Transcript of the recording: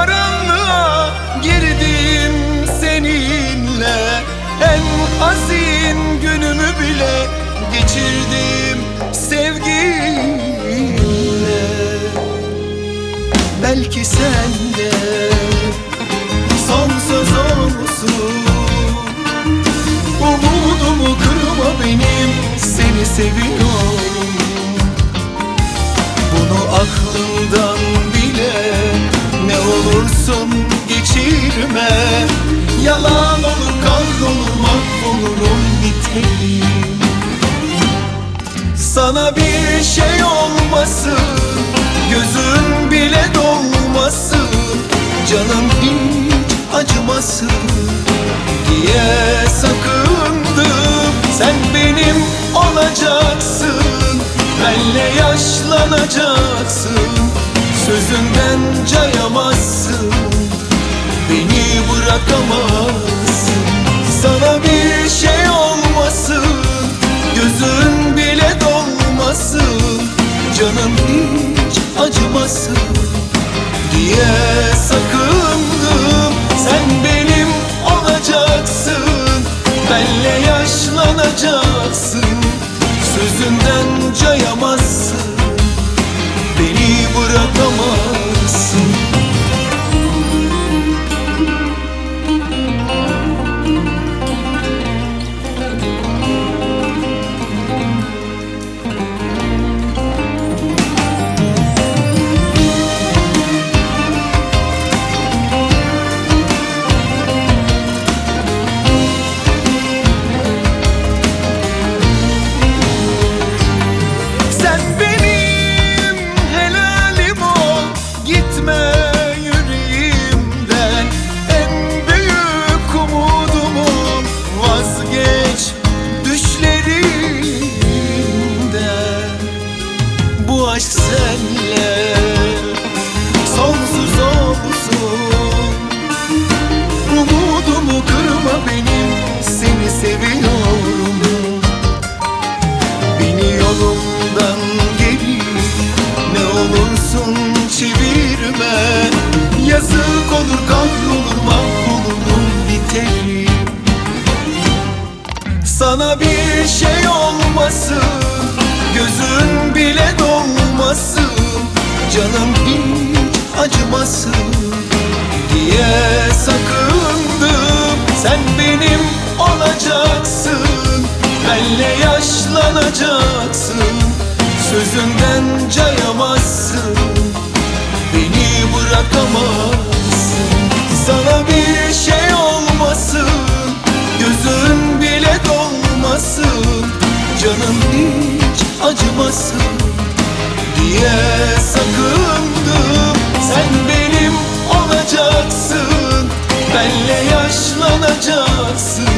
karanlığa girdim seninle. En hazin günümü bile geçirdim sevginle. Belki sen de son söz olsun. Umudumu kırma benim, seni seviyorum. Bunu aklından bile, ne olursun geçirme. Yalan olur, kahrolur, mahvolurum, biterim. Sana bir şey olmasın, gözün bile dolmasın, canım hiç acımasın diye sakındım. Sen benim olacaksın, benle yaşlanacaksın. Sözünden cayamazsın, beni bırakamazsın. Sana bir şey olmasın, gözün bile dolmasın, canım hiç acımasın diye sakındım. Sen benim olacaksın, benle yaşlanacaksın. Sözünden cayamazsın, beni bırakamazsın. Bu aşk senle sonsuz olsun. Umudumu kırma benim, seni seviyorum. Beni yolumdan geri, ne olursun çevirme. Yazık olur, kahrolur, mahvolurum, biterim. Sana bir şey olmasın, gözün bile dolmasın, canım hiç acımasın diye sakındım. Sen benim olacaksın, benle yaşlanacaksın. Sözünden cayamazsın, beni bırakamazsın. Sana bir şey olmasın, gözün bile dolmasın, canım hiç acımasın diye sakındım. Sen benim olacaksın, benle yaşlanacaksın.